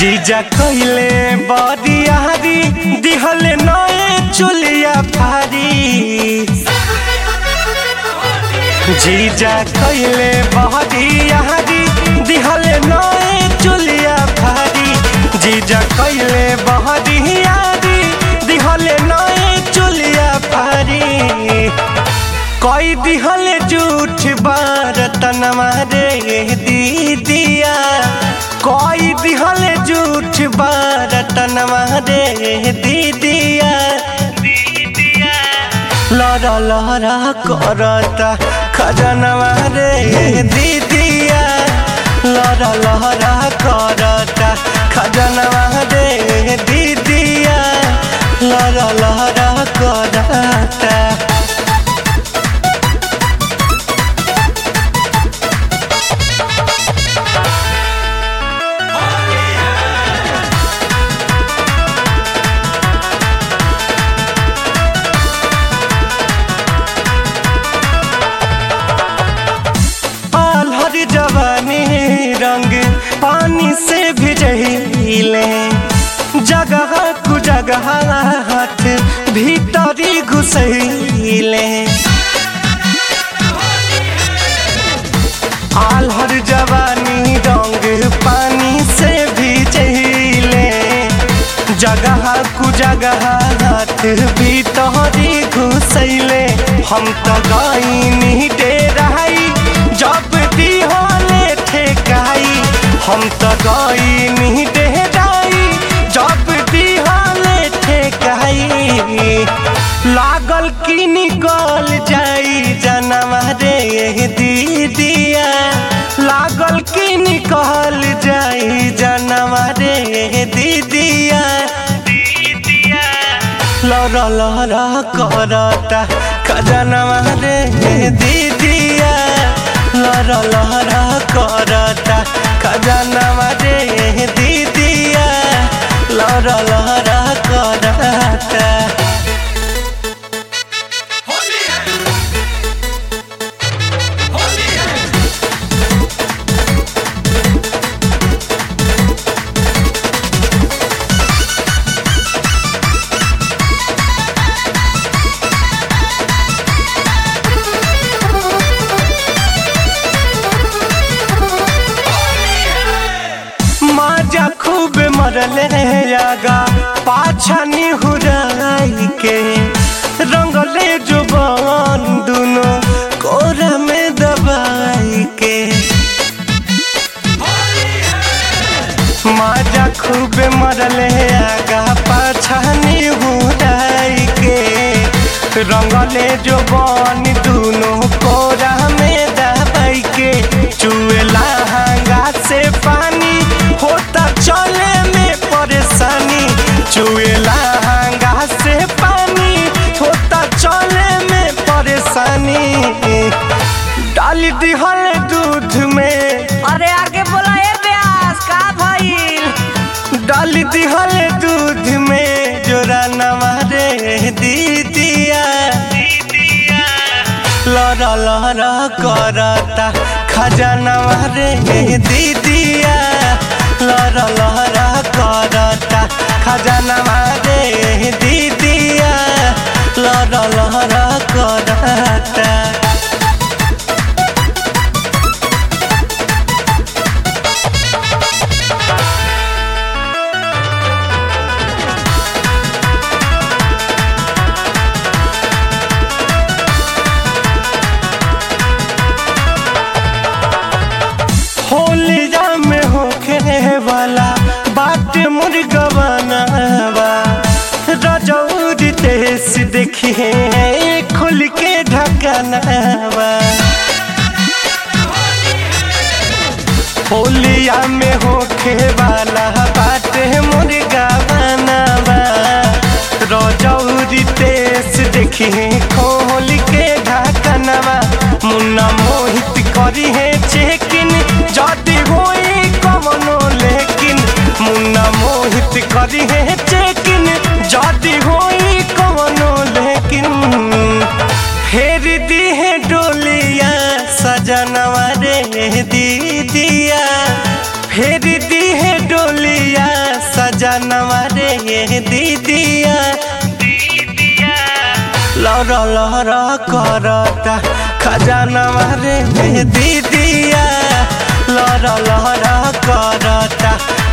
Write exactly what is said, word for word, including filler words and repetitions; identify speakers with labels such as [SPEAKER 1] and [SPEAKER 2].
[SPEAKER 1] जीजा कइले बरियारी दिहले नए चुलिया भारी। जीजा कइले बरियारी दिहले नए चुलिया भारी। जीजा कइले बरियारी दिहले नए चुलिया भारी। कोई दिहले झूठ बरतनवा रे दीदिया। कोई दिहले झूठ बरतनवा रे दीदिया। लड़ा लड़ा करता खजनवा रे दीदिया। लड़ा लड़ा करता खजनवा रे दीदिया। लड़ा लड़ा करता। जवानी रंग पानी से भिजहिले। जगह कु जगह हाथ भीतरी घुसैले। आल्हर जवानी रंग पानी से भिजहिले। जगह कु जगह हाथ भीतरी घुसैले। हम तो गईनी डेराई जब दिहले ठेकाई। हम तो गईनी डेराई जब दिहले ठेकाई। लागल की निकल जाई जनवा रे दीदिया। लागल की निकल जाई जनवा रे दीदिया। लड़ा लड़ा करता खजनवा रे दीदिया। लड़ा लड़ा करता खजनवा रे दीदिया। लड़ा लड़ा करता। माजा खूब मरले आगा पाछा निहुराई के। रंगले जुबान दुनो कोरा में दबाई के। माजा खूब मरले आगा पाछा निहुराई के। रंगले जुबान दुनो कोरा में दबाई के। चुएला हंगा से पानी होता चले में परेशानी। चुएला हंगा से पानी होता चले में परेशानी। डाल दिहल दूध में।
[SPEAKER 2] अरे आगे बोला ए ब्यास का भइल।
[SPEAKER 1] डाल दिहल दूध में जोरा नवा रे दीदिया। लड़ा लड़ा करता खजनवा रे दीदिया। लड़ा लड़ा करता खजनवा रे दीदिया। लड़ा लड़ा करता। होलिया में होखे वाला बाट मुर्गा बनावा। रजौरी देश देखिए खुल के ढकनवा। होलिया में होखे वाला बाट मुर्गा बनावा। रजौरी देश देखिए खोल के ढकनवा। मुन्ना मोहित करी है चेकिन जदी होई कवनो लेकिन। मुन्ना मोहित करी है चेकिन जदी होई कवनो लेकिन। फेर दी है डोलिया सजनवा रे दीदिया। फेर दी है डोलिया दीदिया लहर लहर करता खजाना रे दीदिया लहर लहर करता